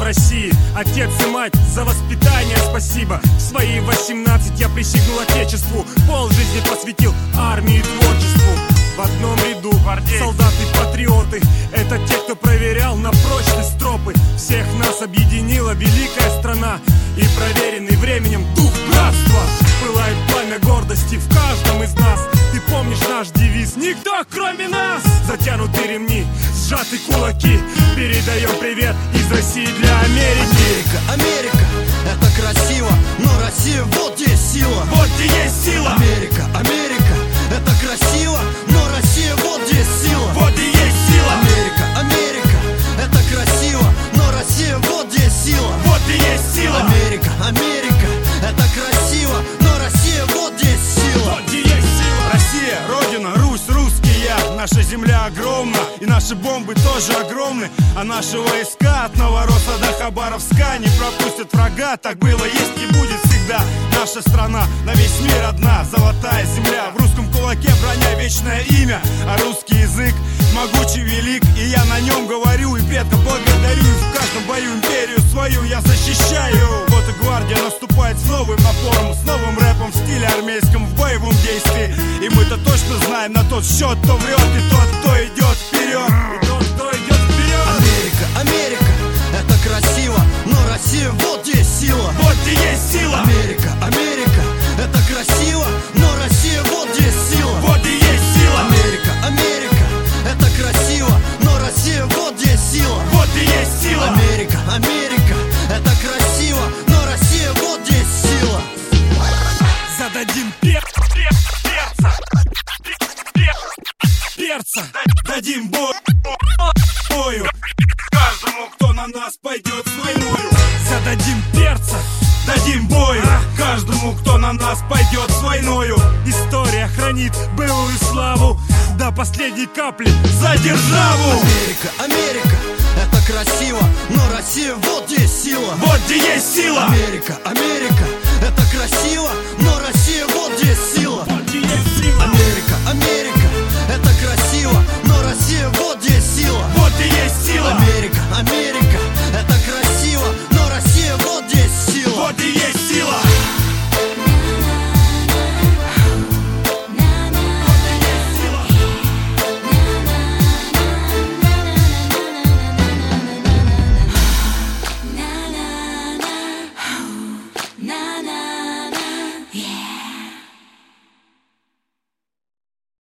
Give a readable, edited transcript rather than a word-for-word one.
России. Отец и мать, за воспитание спасибо. В свои 18 я присягнул Отечеству. Полжизни посвятил армии и творчеству. В одном ряду солдаты-патриоты — это те, кто проверял на прочность стропы. Всех нас объединила великая страна и проверенный временем дух братства. Пылает пламя гордости в каждом из нас. Ты помнишь наш девиз: никто кроме нас. Затянуты ремни, сжаты кулаки. Передаем привет из России для Америки. Америка, Америка, это красиво, но Россия, вот где сила. Вот где есть сила. Америка, Америка, это красиво, но Россия, вот где сила. Вот где есть сила. Америка, Америка, это красиво, но Россия, вот где сила. Вот где есть сила. Америка, Америка, это красиво, но Россия, вот где сила. Вот где есть сила. Россия, Родина, Русь, русские. Наша земля огромна, и наши бомбы тоже огромны. А наши войска от Новоросса до Хабаровска не пропустят врага. Так было, есть и будет всегда. Наша страна на весь мир одна, золотая земля. В русском кулаке броня, вечное имя. А русский язык могучий, велик, и я на нем говорю и предка благодарю. И в каждом бою империю свою я защищаю. Вот и гвардия наступает с новым напором, с новым рэпом в стиле армейском, в боевом действии. И мы-то точно знаем на тот счет, кто врет и тот, кто идет вперед. Америка, Америка, это красиво, но Россия, вот где сила. Вот где есть сила. Америка, Америка, это красиво, но Россия, вот где сила. Вот где есть сила. Америка, Америка, это красиво, но Россия, вот где сила. Вот где есть сила. Америка, Америка, это красиво, но Россия, вот где сила. Зададим перца. Дадим бою каждому, кто на нас пойдет с войною. Зададим перца. Дадим бой каждому, кто на нас пойдет с войною. История хранит былую славу до последней капли за державу. Америка, Америка, это красиво, но Россия, вот где сила. Вот где есть сила. Америка, Америка, это красиво, но Россия, вот